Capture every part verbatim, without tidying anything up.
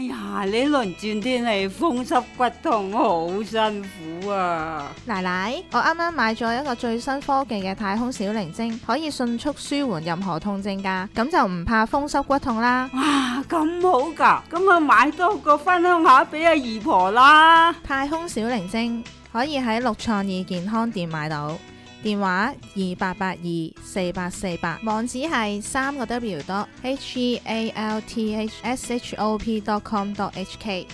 呀，呢輪轉天氣風濕骨痛好辛苦啊！ 奶奶，我啱啱買咗一個最新科技嘅太空小靈精，可以迅速舒緩任何痛症㗎，咁就唔怕風濕骨痛啦。 哇，咁好㗎，咁啊買多個分享下俾阿姨婆啦。 太空小靈精可以喺六創意健康店買到，電話二八八二四八四八，網址係三個 W dot H E A L T H S H O P dot com dot H K。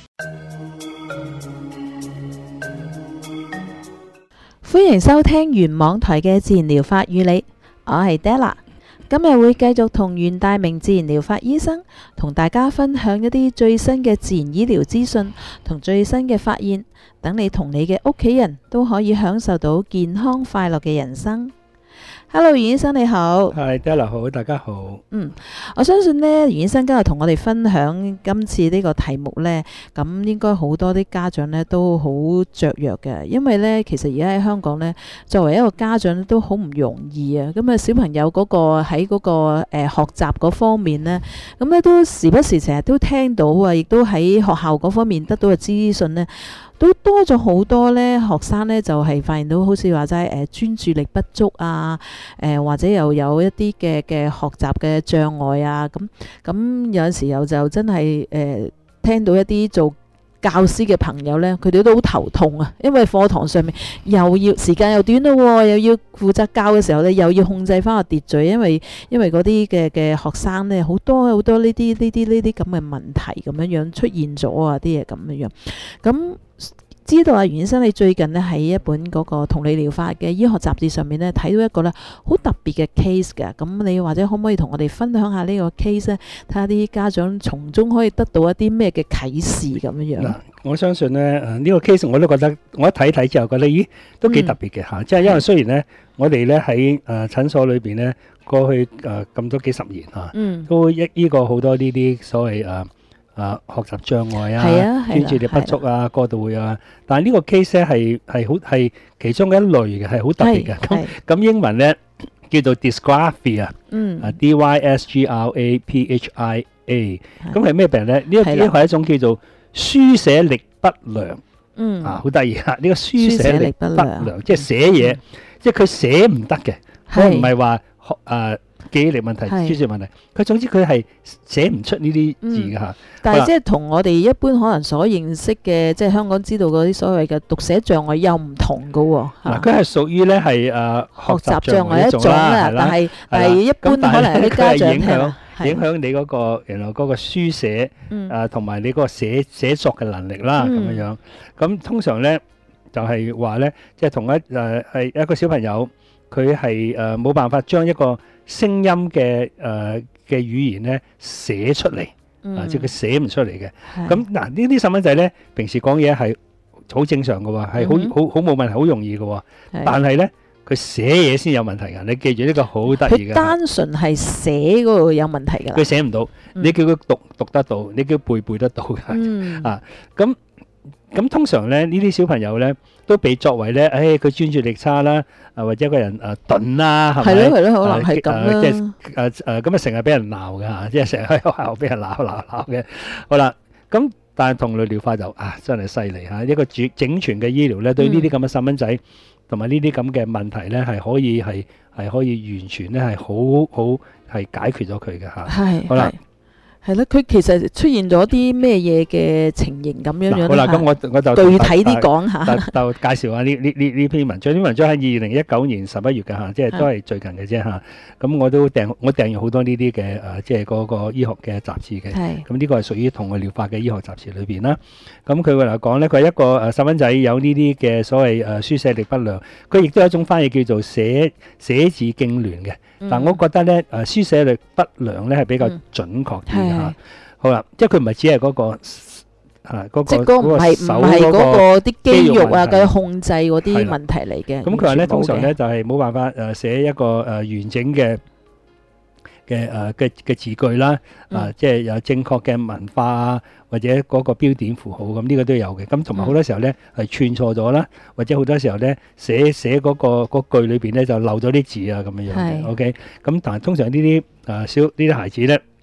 歡迎收聽原網台嘅自然療法與你，我係 Della。今日會繼續同袁大明自然療法醫生同大家分享一啲最新嘅自然醫療資訊同最新嘅發現，等你同你嘅屋企人都可以享受到健康快樂嘅人生。Hello， 袁醫生你好。 係 Della 好，大家好。 嗯，我相信呢，袁醫生今日同我哋分享今次呢個題目呢，咁應該好多啲家長呢都好雀躍嘅，因為呢，其實而家喺香港呢，作為一個家長都好唔容易啊。咁啊，小朋友嗰個喺嗰個誒、呃、學習嗰方面呢，咁咧都時不時成日都聽到啊，亦都喺學校嗰方面得到嘅資訊呢，都多咗好多呢。學生呢就係、是、發現到好似話齋誒專注力不足啊。誒、呃、或者又有一啲嘅嘅學習嘅障礙啊，咁咁有陣時候就真係誒、呃、聽到一啲做教師嘅朋友呢，佢哋都好頭痛啊，因為課堂上面又要時間又短咯，又要負責教嘅時候呢，又要控制翻個秩序，因為因為嗰啲嘅嘅學生呢，好多好多呢啲呢啲呢啲咁嘅問題咁樣樣出現咗啊，啲嘢咁樣樣咁。知道啊，袁醫生，你最近呢喺一本嗰個同你療法嘅醫學雜誌上面呢，睇到一個呢好特別嘅 case 嘅，咁你或者可唔可以同我哋分享下呢個 case 呢？睇下啲家長從中可以得到一啲咩嘅啟示咁樣樣。 嗱，我相信呢誒呢、呢個 case 我都覺得，我一睇睇之後覺得，咦，都幾特別嘅嚇，即係、嗯、因為雖然呢，我哋呢喺誒診所裏邊呢，過去誒咁、呃、多幾十年嚇，嗯、都一醫過好多呢啲所謂誒。呃啊，學習障礙啊，專注力不足啊，過度會啊，但係呢個 case 咧係係好係其中一類嘅，係好特別嘅。咁咁英文咧叫做 dysgraphia 啊，啊 D Y S G R A P H I A， 咁係咩病咧？呢個呢個係一種叫做書寫力不良，嗯啊，好得意啊！呢個書寫力不良，即係寫嘢，即係佢寫唔得嘅，佢唔係話學誒。記憶力問題、專注問題，佢總之佢係寫唔出呢啲字㗎嚇。嗯、但係即係同我哋一般可能所認識嘅，即係香港知道嗰啲所謂嘅讀寫障礙又唔同㗎喎。嗱，佢係屬於咧係誒學習障礙一種啦，但係但係一般可能有啲家長影響影響你嗰個原來嗰個書寫誒同埋你嗰個寫寫作嘅能力啦咁樣樣。咁通常咧就係話咧，即係同一誒係一個小朋友，佢係誒冇辦法將一個聲音嘅誒嘅語言咧寫出嚟，啊，即係佢寫唔出嚟嘅。咁嗱，呢啲細蚊仔咧，平時講嘢係好正常嘅喎，係好好好冇問題，好容易嘅喎。但係咧，佢寫嘢先有問題㗎。你記住呢個好得意嘅。佢單純係寫嗰度有問題㗎。佢寫唔到，你叫佢讀讀得到，你叫佢背背得到㗎。啊，咁。咁通常咧，呢啲小朋友咧都被作為咧，誒佢專注力差啦，啊或者個人誒鈍啦，係咪？係咯係咯，可能係咁啦。即係誒誒咁啊，成日俾人鬧嘅嚇，即係成日喺學校俾人鬧鬧鬧嘅。好啦，咁但係同類療法就啊真係犀利嚇，一個整整全嘅醫療咧，對呢啲咁嘅細蚊仔同埋呢啲咁嘅問題咧，係可以係係可以完全咧係好好係解決咗佢嘅嚇。係，好啦。係咯，佢其實出現咗啲咩嘢嘅情形咁樣樣。好啦，咁我我就具體啲講下，就介紹下呢呢呢呢篇文章。呢篇文章喺二零一九年十一月嘅嚇，即係都係最近嘅啫嚇。咁我都訂我訂閱好多呢啲嘅誒，即係嗰個醫學嘅雜誌嘅。係。咁呢個係屬於同類療法嘅醫學雜誌裏邊啦。咁佢會嚟講咧，佢係一個誒細蚊仔有呢啲嘅所謂誒書寫力不良，佢亦都有一種翻譯叫做寫寫字痙攣嘅。但我覺得咧，誒書寫力不良咧係比較準確啲嘅嚇。好啦，即係佢唔係只係嗰個啊嗰個即係嗰個唔係唔係嗰個啲肌肉啊嘅控制嗰啲問題嚟嘅。咁佢話咧，通常咧就係冇辦法誒寫一個誒完整嘅嘅誒嘅嘅字句啦，啊即係有正確嘅文化啊，或者嗰個標點符號咁呢個都有嘅。咁同埋好多時候咧係串錯咗啦，或者好多時候咧寫寫嗰個嗰句裏邊咧就漏咗啲字啊咁樣樣嘅。OK，咁但係通常呢啲誒小呢啲孩子咧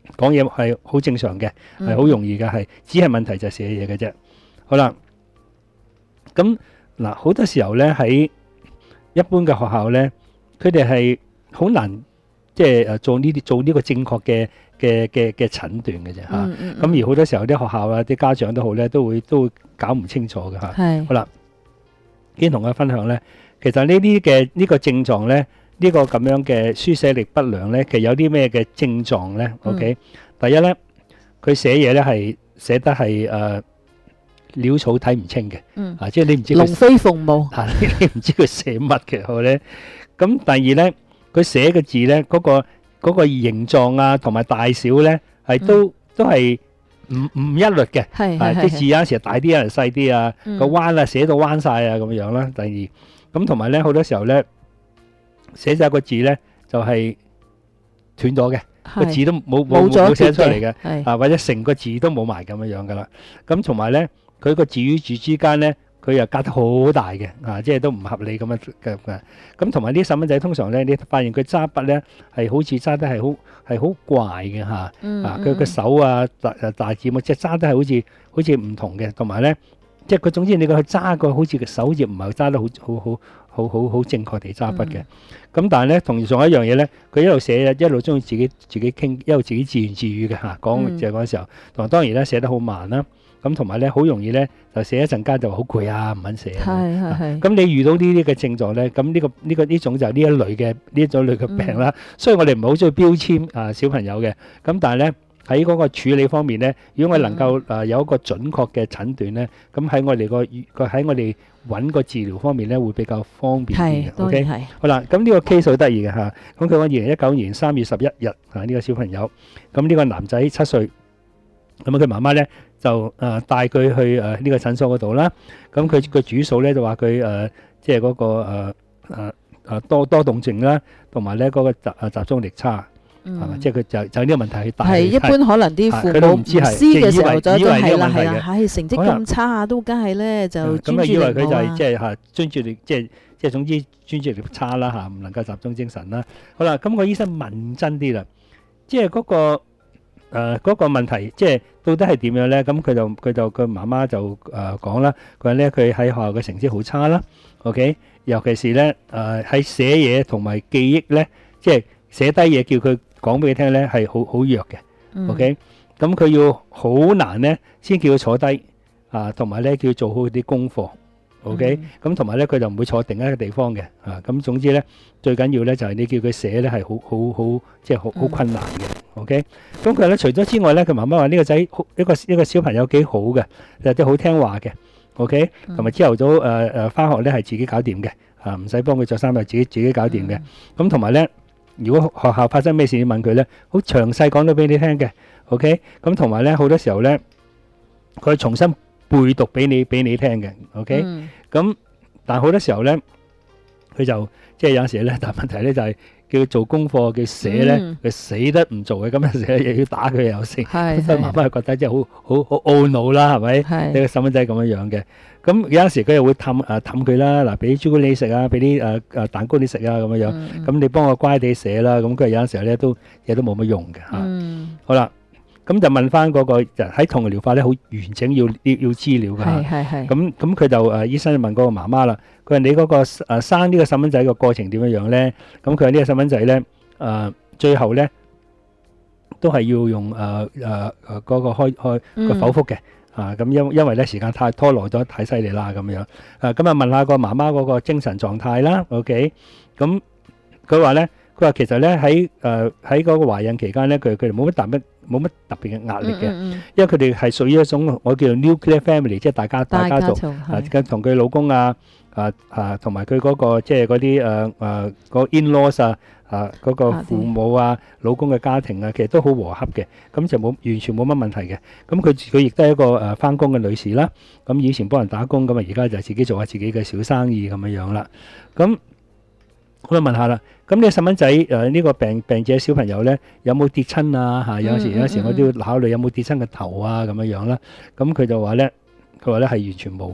講嘢係好正常嘅，係好容易嘅，係只係問題就係寫嘢嘅啫。好啦，咁嗱好多時候咧喺一般嘅學校咧，佢哋係好難即係誒做呢啲做呢個正確嘅嘅嘅嘅診斷嘅啫嚇。咁、嗯嗯、而好多時候啲學校啊、啲家長都好咧，都會都會搞唔清楚嘅嚇。係好啦，先同我分享咧，其實呢啲嘅呢個症狀咧，呢、呢個咁樣嘅書寫力不良咧，其實有啲咩嘅症狀咧、嗯、？OK，第一咧，佢寫嘢咧係寫得係誒。呃潦草睇唔清嘅，嗯，啊，即係你唔知龍飛鳳舞， 嚇你你唔知佢寫乜嘅好咧。咁第二咧，佢寫嘅字咧，嗰個嗰個形狀啊，同埋大小咧，係都都係唔唔一律嘅，係係啲字有陣時大啲，有陣時細啲啊，個彎啊寫到彎曬啊咁樣啦。第二咁同埋咧，好多時候咧寫咗個字咧就係斷咗嘅。個字都冇冇冇寫出嚟嘅，啊或者成個字都冇埋咁樣樣噶啦。咁同埋咧，佢個字與字之間咧，佢又隔得好大嘅，啊即係都唔合理咁樣嘅嘅。咁同埋啲細蚊仔通常咧，你發現佢揸筆咧係好似揸得係好係好怪嘅嚇，啊佢個手啊大大字母即係揸得係好似好似唔同嘅，同埋咧即係佢總之你個揸個好似個手字唔係揸得好好好。好好好正確地揸筆嘅，咁、嗯、但係咧，同仲有一樣嘢咧，佢一路寫一路中意自己自己傾，一路自己自言自語嘅嚇，講就係嗰陣時候，同埋當然咧寫得好慢啦，咁同埋咧好容易咧就寫一陣間就好攰啊，唔肯寫。係係係。咁你遇到呢啲嘅症狀咧，咁呢、呢個呢、呢個呢種就係呢一類嘅呢一種類嘅病啦。嗯、所以我哋唔係好中意標籤啊小朋友嘅，咁但係咧。喺嗰個處理方面咧，如果我能夠誒有一個準確嘅診斷咧，咁喺我哋個個喺我哋揾個治療方面咧，會比較方便啲嘅。O K，好啦，咁呢個 case 好得意嘅嚇，咁佢講二零一九年三月十一日啊，呢個小朋友，咁呢個男仔七歲，咁啊佢媽媽咧就誒帶佢去誒呢個診所嗰度啦，咁佢個主訴咧就話佢誒即係嗰個誒誒誒多多動症啦，同埋咧嗰個集誒集中力差。係嘛？即係佢就就呢個問題去帶。係一般可能啲父母唔知嘅時候就都係啦，係啦，係成績咁差啊，都梗係咧就專注力冇啊。咁啊，以為佢就係即係嚇專注力，即係即係總之專注力差啦嚇，唔能夠集中精神啦。好啦，咁個醫生問真啲啦，即係嗰個誒嗰個問題，即係到底係點樣咧？咁佢就佢就佢媽媽就誒講啦，佢話咧佢喺學校嘅成績好差啦。OK，尤其是咧誒喺寫嘢同埋記憶咧，即係寫低嘢叫佢。講俾佢聽咧係好好弱嘅，OK，咁佢要好難咧先叫佢坐低啊，同埋咧叫佢做好啲功課 ，OK，咁同埋咧佢就唔會坐定一個地方嘅，啊，咁總之咧最緊要咧就係你叫佢寫咧係好好好即係好好困難嘅 ，OK，咁佢咧除咗之外咧，佢媽媽話呢個仔好一個一個小朋友幾好嘅，又都好聽話嘅 ，OK，同埋朝頭早誒誒返學咧係自己搞掂嘅，啊唔使幫佢着衫又自己自己搞掂嘅，咁同埋咧。如果學校發生咩事，你問佢咧，好詳細講到俾你聽嘅 ，OK？咁同埋咧，好多時候咧，佢重新背讀俾你俾你聽嘅 ，OK？咁但係好多時候咧，佢就即係有陣時咧，但係問題咧就係叫佢做功課，叫寫咧，佢死得唔做嘅，咁有時又要打佢又成，所以媽媽係覺得即係好好好懊惱啦，係咪？呢個細蚊仔咁樣樣嘅。咁有陣時佢又會氹誒氹佢啦，嗱俾啲朱古力食啊，俾啲誒誒蛋糕你食啊咁樣樣。咁你幫我乖地寫啦，咁佢有陣時候咧都嘢都冇乜用嘅嚇。好啦，咁就問翻嗰個喺童年療法咧，好完整要要要資料㗎嚇。係係係。咁咁佢就誒醫生就問嗰個媽媽啦，佢話你嗰個誒生呢個細蚊仔個過程點樣樣咧？咁佢話呢個細蚊仔咧誒最後咧都係要用誒誒誒嗰個開開個剖腹嘅。啊，咁因因為咧時間太拖耐咗，太犀利啦咁樣。啊，咁啊問下個媽媽嗰個精神狀態啦。OK，咁佢話咧，佢話其實咧喺誒喺嗰個懷孕期間咧，佢佢哋冇乜特別冇乜特別嘅壓力嘅，因為佢哋係屬於一種我叫做 nuclear family，即係大家大家族啊，同佢老公啊啊啊同埋佢嗰個即係嗰啲誒誒個 in-laws 啊。啊！嗰、那個父母啊、老公嘅家庭啊，其實都好和洽嘅，咁就冇完全冇乜問題嘅。咁佢佢亦都係一個誒返工嘅女士啦。咁以前幫人打工，咁啊而家就自己做下自己嘅小生意咁樣樣啦。咁我就問下啦，咁你細蚊仔誒呢個病病者小朋友咧，有冇跌親啊？嚇、啊，有時有時我都要考慮有冇跌親個頭啊咁樣樣啦。咁佢就話咧，佢話咧係完全冇嘅。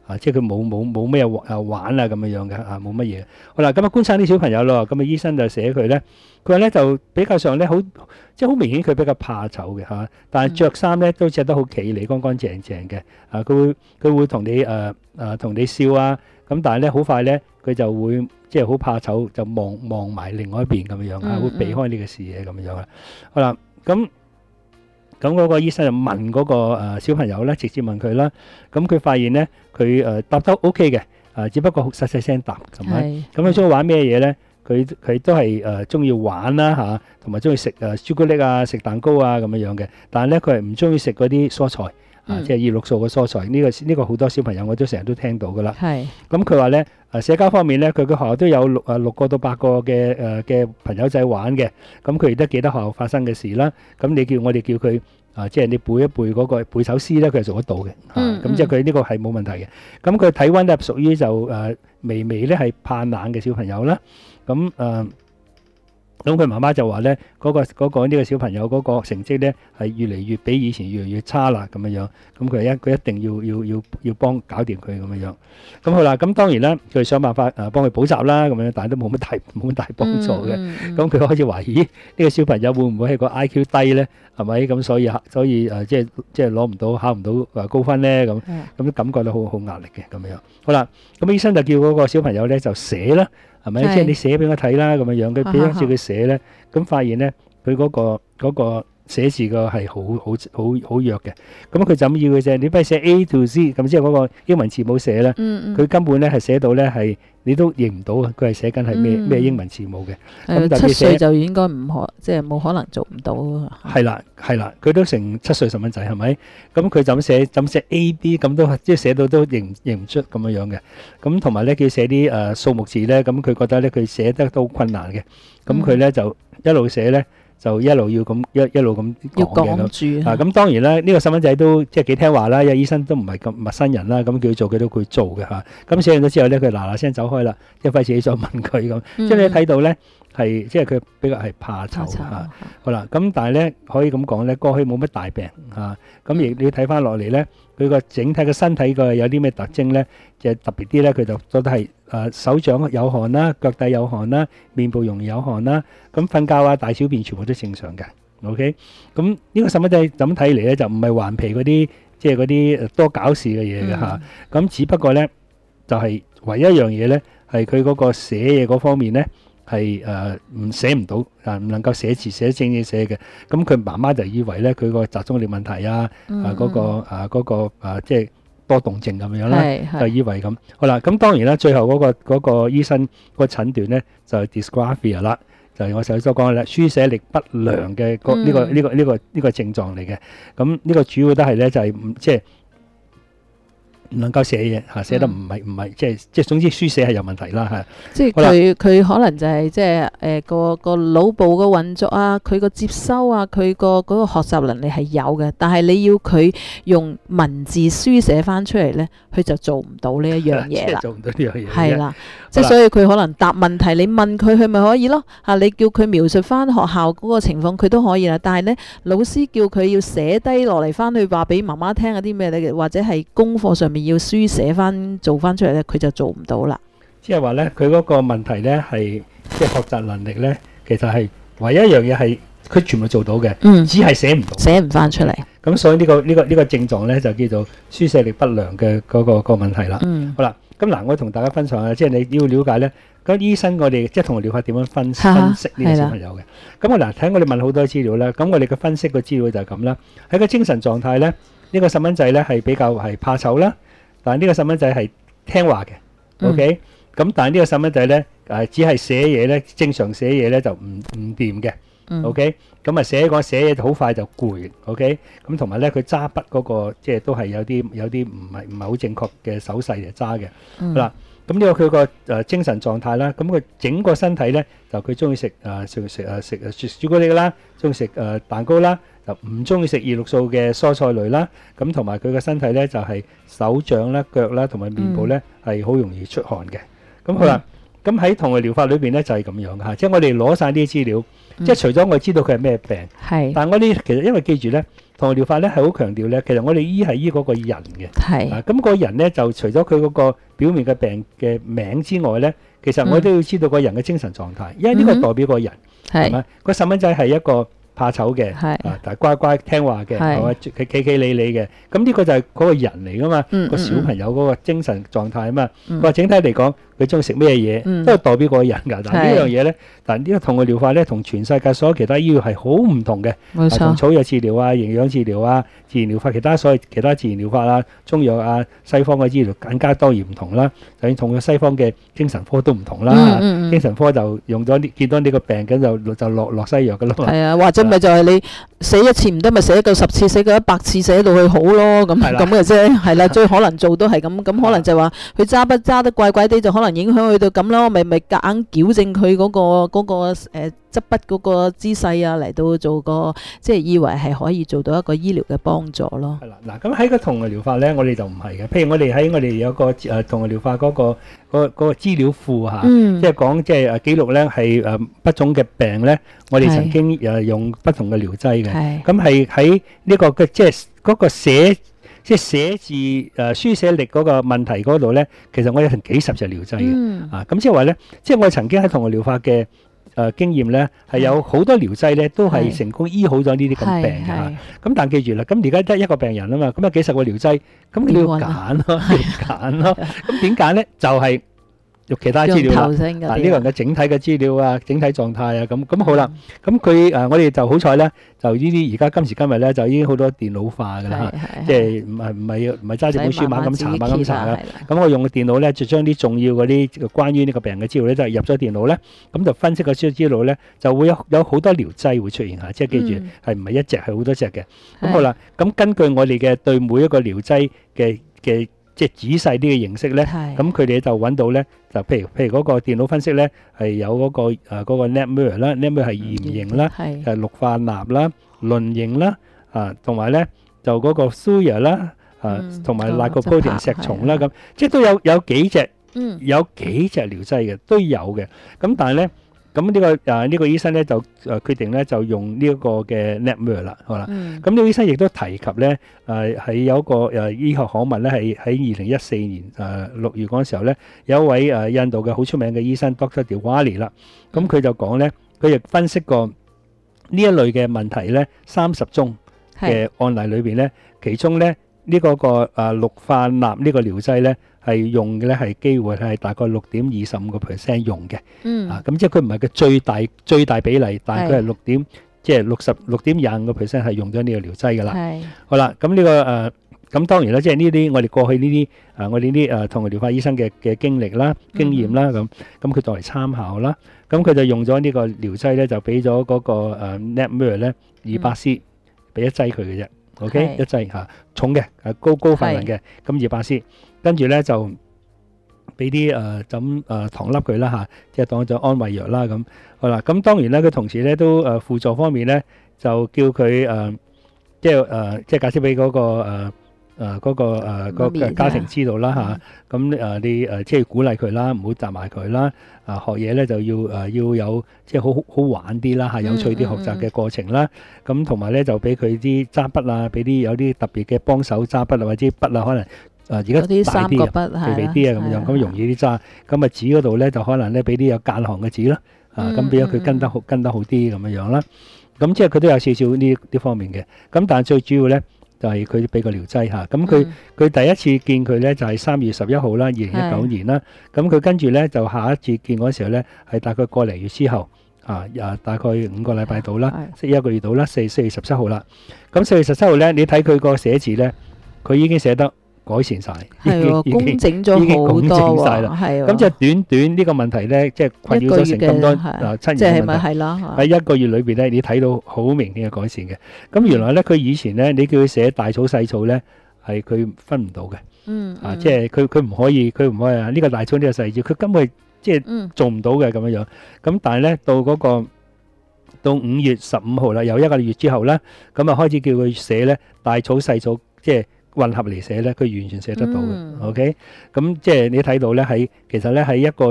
啊，即係佢冇冇冇咩啊玩啊咁樣樣嘅啊，冇乜嘢。好啦，咁啊觀察啲小朋友咯，咁啊醫生就寫佢咧，佢話咧就比較上咧好，即係好明顯佢比較怕醜嘅嚇，但係着衫咧都着得好企理，乾乾淨淨嘅。啊，佢會佢會同你誒誒同你笑啊，咁但係咧好快咧佢就會即係好怕醜，就望望埋另外一邊咁樣樣啊，會避開呢個視野咁樣樣啦。好啦，咁。咁嗰個醫生就問嗰個誒小朋友咧，直接問佢啦。咁佢發現咧，佢誒答得 O K 嘅，誒只不過細細聲答咁樣。咁佢中意玩咩嘢咧？佢佢都係誒中意玩啦嚇，同埋中意食誒朱古力啊、食蛋糕啊咁樣樣嘅。但係咧，佢係唔中意食嗰啲蔬菜啊，即係葉綠素嘅蔬菜。呢個呢個好多小朋友我都成日都聽到噶啦。係。咁佢話咧誒社交方面咧，佢嘅學校都有六誒六個到八個嘅誒嘅朋友仔玩嘅。咁佢亦都記得學校發生嘅事啦。咁你叫我哋叫佢。啊，即係你背一背嗰個背首詩咧，佢係做得到嘅。嗯，咁即係佢呢個係冇問題嘅。咁佢體温咧屬於就誒微微咧係怕冷嘅小朋友啦。咁誒，咁佢媽媽就話咧，嗰個嗰個呢個小朋友嗰個成績咧係越嚟越比以前越嚟越差啦咁樣樣。咁佢一佢一定要要要要幫搞掂佢咁樣樣。咁好啦，咁當然啦，佢想辦法誒幫佢補習啦咁樣，但係都冇乜大冇乜大幫助嘅。咁佢開始懷疑呢個小朋友會唔會係個 I Q 低咧？係咪咁？所以所以誒，即係即係攞唔到考唔到誒高分咧咁，咁都感覺到好好壓力嘅咁樣。好啦，咁醫生就叫嗰個小朋友咧就寫啦，係咪？即係你寫俾我睇啦咁樣樣。佢俾咗住佢寫咧，咁發現咧佢嗰個嗰個寫字個係好好好好弱嘅。咁佢就咁要嘅啫，你不如寫 A to Z，咁即係嗰個英文字母寫啦。佢根本咧係寫到咧係你都認唔到啊！佢係寫緊係咩咩英文字母嘅。 咁七歲就應該唔可，即係冇可能做唔到。 係啦，係啦，佢都成七歲細蚊仔係咪？咁佢就咁寫，就咁寫 A B，咁都即係寫到都認認唔出咁樣樣嘅。咁同埋咧，佢寫啲誒數目字咧，咁佢覺得咧佢寫得都好困難嘅。咁佢咧就一路寫咧。就一路要咁一一路咁講嘅咁，啊咁當然啦，呢個細蚊仔都即係幾聽話啦，因為醫生都唔係咁陌生人啦，咁叫佢做佢都會做嘅嚇。咁寫完咗之後咧，佢嗱嗱聲走開啦，即係費事再問佢咁。即係你睇到咧係即係佢比較係怕醜嚇。好啦，咁但係咧可以咁講咧，過去冇乜大病嚇。咁亦你要睇翻落嚟咧，佢個整體嘅身體個有啲咩特徵咧？即係特別啲咧，佢就覺得係誒手掌有汗啦，腳底有汗啦，面部容易有汗啦。咁瞓覺啊、大小便全部都正常嘅。OK，咁呢個細蚊仔咁睇嚟咧，就唔係頑皮嗰啲，即係嗰啲多搞事嘅嘢嘅嚇。咁只不過咧，就係唯一一樣嘢咧，係佢嗰個寫嘢嗰方面咧，係誒唔寫唔到啊，唔能夠寫字寫正嘢寫嘅。咁佢媽媽就以為咧，佢個集中力問題啊，啊嗰個啊嗰個啊即係。多動症咁樣啦，就以為咁好啦。咁當然啦，最後嗰個嗰個醫生個診斷咧就係 dysgraphia 啦，就係我頭先所講嘅啦，書寫力不良嘅個呢個呢個呢個呢個症狀嚟嘅。咁呢個主要都係咧就係唔即係唔能夠寫嘢嚇，寫得唔係唔係即係即係總之書寫係有問題啦嚇。 即係佢佢可能就係即係誒個個腦部嘅運作啊，佢個接收啊，佢個嗰個學習能力係有嘅，但係你要佢用文字書寫翻出嚟咧，佢就做唔到呢一樣嘢啦。做唔到呢樣嘢。係啦，即係所以佢可能答問題，你問佢佢咪可以咯嚇，你叫佢描述翻學校嗰個情況，佢都可以啦。但係咧，老師叫佢要寫低落嚟翻去話俾媽媽聽嗰啲咩咧，或者係功課上面要書寫翻做翻出嚟咧，佢就做唔到啦。 即係話咧，佢嗰個問題咧係即係學習能力咧，其實係唯一一樣嘢係佢全部做到嘅，嗯，只係寫唔到， 寫唔翻出嚟。咁所以呢個呢個呢個症狀咧就叫做書寫力不良嘅嗰個個問題啦。嗯，好啦，咁嗱，我同大家分享下，即係你要了解咧，咁醫生我哋即係同我了解點樣分分析呢個小朋友嘅。咁我嗱睇我哋問好多資料啦，咁我哋嘅分析個資料就係咁啦。喺個精神狀態咧，呢個細蚊仔咧係比較係怕醜啦，但係呢個細蚊仔係聽話嘅。OK。咁但係呢個細蚊仔咧，誒只係寫嘢咧，正常寫嘢咧就唔唔掂嘅。OK，咁啊寫個寫嘢就好快就攰。OK，咁同埋咧佢揸筆嗰個即係都係有啲有啲唔係唔係好正確嘅手勢嚟揸嘅。好啦，咁呢個佢個誒精神狀態啦，咁佢整個身體咧就佢中意食誒食食誒食誒朱古力啦，中意食誒蛋糕啦，就唔中意食葉綠素嘅蔬菜類啦。咁同埋佢個身體咧就係手掌啦、腳啦同埋面部咧係好容易出汗嘅。咁好啦， 咁喺同類療法裏邊咧就係咁樣嚇，即係我哋攞晒啲資料，即係除咗我知道佢係咩病， 係， 但係我哋其實因為記住咧，同類療法咧係好強調咧，其實我哋醫係醫嗰個人嘅， 係， 啊咁個人咧就除咗佢嗰個表面嘅病嘅名之外咧，其實我都要知道個人嘅精神狀態，因為呢個代表個人係咪？個細蚊仔係一個怕醜嘅，啊，但係乖乖聽話嘅，係嘛？佢企企理理嘅，咁呢個就係嗰個人嚟噶嘛，個小朋友嗰個精神狀態啊嘛。佢話整體嚟講，佢中意食咩嘢，都係代表個人㗎。但係呢樣嘢咧，但係呢個同類療法咧，同全世界所有其他醫療係好唔同嘅。冇錯，同草藥治療啊、營養治療啊、自然療法、其他所謂其他自然療法啊、中藥啊、西方嘅醫療更加當然唔同啦。就同個西方嘅精神科都唔同啦。精神科就用咗呢見到呢個病，咁就就落落西藥㗎啦嘛。係啊，或者咪就係你寫一次唔得，咪寫夠十次，寫夠一百次，寫到佢好咯。咁咁嘅啫，係啦。最可能做都係咁，咁可能就話佢揸筆揸得怪怪啲，就可能影響去到咁咯。咪咪夾硬矯正佢嗰個嗰個誒執筆嗰個姿勢啊，嚟到做個即係以為係可以做到一個醫療嘅幫助咯。係啦，嗱咁喺個同類療法咧，我哋就唔係嘅。譬如我哋喺我哋有個誒同類療法嗰個嗰嗰個資料庫嚇，即係講即係誒記錄咧係誒不種嘅病咧，我哋曾經誒用不同嘅療劑嘅。咁係喺呢個嘅即係嗰個寫即係寫字誒書寫力嗰個問題嗰度咧，其實我有成幾十隻療劑嘅。啊，咁即係話咧，即係我曾經喺同類療法嘅誒經驗咧，係有好多療劑咧都係成功醫好咗呢啲咁病嘅嚇。咁但記住啦，咁而家得一個病人啊嘛，咁有幾十個療劑，咁你要揀咯，要揀咯。咁點揀咧？就係用其他資料啦，啊呢個人嘅整體嘅資料啊，整體狀態啊，咁咁好啦。咁佢誒我哋就好彩咧，就呢啲而家今時今日咧就已經好多電腦化㗎啦，即係唔係唔係唔係揸住本書猛咁查猛咁查㗎。咁我用個電腦咧，就將啲重要嗰啲關於呢個病嘅資料咧，就入咗電腦咧，咁就分析個資料咧，就會有有好多療劑會出現嚇，即係記住係唔係一隻係好多隻嘅。咁好啦，咁根據我哋嘅對每一個療劑嘅嘅。即係仔細啲嘅形式咧，咁佢哋就揾到咧，就譬如譬如嗰個電腦分析咧，係有嗰個誒嗰個 Netmer 啦 ，Netmer 係鹽型啦，係氯化鈉啦、磷型啦，啊同埋咧就嗰個 Thuja 啦，啊同埋 Lycopodium 石松啦，咁即係都有有幾隻，有幾隻療劑嘅都有嘅，咁但係咧。咁呢個誒呢個醫生咧就誒決定咧就用呢一個嘅 Netmer 啦，好啦。咁呢個醫生亦都提及咧誒係有一個誒醫學刊物咧係喺二零一四年誒六月嗰陣時候咧，有一位誒印度嘅好出名嘅醫生 Doctor Diwali 啦。咁佢就講咧，佢亦分析過呢一類嘅問題咧，三十宗嘅案例裏邊咧，其中咧呢個個誒氯化鈉呢個療劑咧。係用嘅咧係機會係大概六點二十五個 percent 用嘅，嗯啊咁即係佢唔係個最大最大比例，但係佢係六點即係六十六點廿五個 percent 係用咗呢個療劑㗎啦。係好啦，咁呢個誒咁當然啦，即係呢啲我哋過去呢啲誒我哋呢啲誒同類療法醫生嘅嘅經歷啦、經驗啦咁，咁佢作為參考啦，咁佢就用咗呢個療劑咧，就俾咗嗰個誒 Netmer 咧二百 c 俾一劑佢嘅啫。OK 一劑嚇重嘅誒高高份量嘅，咁二百 c。跟住咧就俾啲誒咁誒糖粒佢啦嚇，即係當咗安慰藥啦咁。好啦，咁當然咧，佢同時咧都誒輔助方面咧，就叫佢誒即係誒即係解釋俾嗰個誒誒嗰個誒個家庭知道啦嚇。咁誒你誒即係鼓勵佢啦，唔好責埋佢啦。啊學嘢咧就要誒要有即係好好玩啲啦嚇，有趣啲學習嘅過程啦。咁同埋咧就俾佢啲揸筆啊，俾啲有啲特別嘅幫手揸筆啊，或者筆啊可能。誒而家大啲啊，肥肥啲啊咁樣，咁容易啲揸。咁啊紙嗰度咧就可能咧俾啲有間行嘅紙啦，啊咁俾咗佢跟得好跟得好啲咁樣樣啦。咁即係佢都有少少呢啲方面嘅。咁但係最主要咧就係佢俾個療劑嚇。咁佢佢第一次見佢咧就係三月十一號啦，二零一九年啦。咁佢跟住咧就下一次見嗰時候咧係大概個零月之後啊，啊大概五個禮拜到啦，即係一個月到啦，四四月十七號啦。咁四月十七號咧，你睇佢個寫字咧，佢已經寫得改善晒， 係喎，工整咗好多喎，係喎。 咁即係短短呢個問題咧，即係困擾咗成咁多啊七年嘅問題。喺一個月裏邊咧，你睇到好明顯嘅改善嘅。咁原來咧，佢以前咧，你叫佢寫大草細草咧，係佢分唔到嘅。嗯。啊，即係佢佢唔可以，佢唔可以啊！呢個大草呢個細草，佢根本即係做唔到嘅咁樣樣。咁但係咧，到嗰個到五月十五號啦，又一個月之後咧，咁啊開始叫佢寫咧大草細草，即係。混合嚟寫咧，佢完全寫得到嘅。OK，咁即係你睇到咧，喺其實咧喺一個月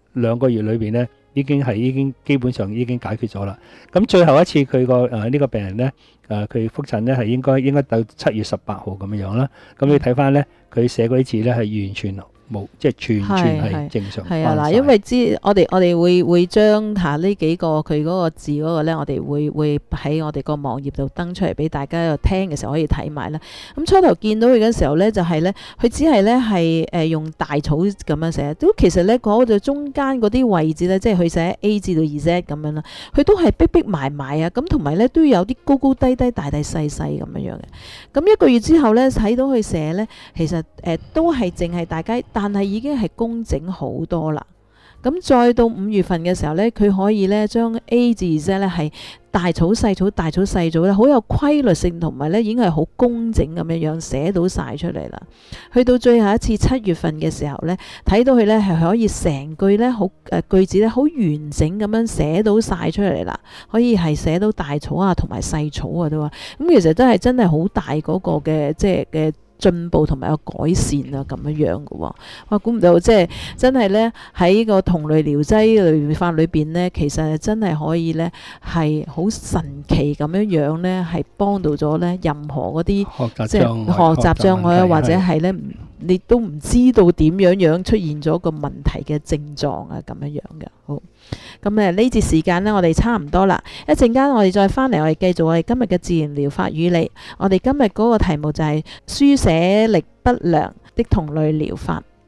兩個月裏邊咧，已經係已經基本上已經解決咗啦。咁最後一次佢個誒呢個病人咧，誒佢覆診咧係應該應該到七月十八號咁樣樣啦。咁你睇翻咧，佢寫嗰啲字咧係完全冇，即係全全係正常。 係啊，嗱，因為知我哋我哋會會將下呢幾個佢嗰個字嗰個咧，我哋會會喺我哋個網頁度登出嚟俾大家聽嘅時候可以睇埋啦。咁初頭見到佢嘅時候咧，就係咧，佢只係咧係誒用大草咁樣寫，都其實咧嗰度中間嗰啲位置咧，即係佢寫 A 至到 Z 咁樣啦，佢都係逼逼埋埋啊，咁同埋咧都有啲高高低低、大大細細咁樣樣嘅。咁一個月之後咧，睇到佢寫咧，其實誒、呃、都係淨係大家。但係已經係工整好多啦。咁再到五月份嘅時候呢，佢可以呢將 A 至 Z 呢係大草細草大草細草咧，好有規律性，同埋呢已經係好工整咁樣樣寫到晒出嚟啦。去到最後一次七月份嘅時候呢，睇到佢呢係可以成句呢好誒句子呢好完整咁樣寫到晒出嚟啦，可以係寫到大草啊同埋細草啊都話。咁其實都係真係好大嗰個嘅即係嘅。進步同埋有改善啊，咁樣樣嘅喎，我估唔到即係真係呢，喺個同類療劑療法裏邊呢，其實真係可以呢，係好神奇咁樣樣呢，係幫到咗呢任何嗰啲即係學習障礙啊，或者係呢，你都唔知道點樣樣出現咗個問題嘅症狀啊，咁樣樣嘅。好，咁誒呢節時間呢，我哋差唔多啦，一陣間我哋再翻嚟，我哋繼續我哋今日嘅自然療法與你。我哋今日嗰個題目就係書寫力不良的同類療法。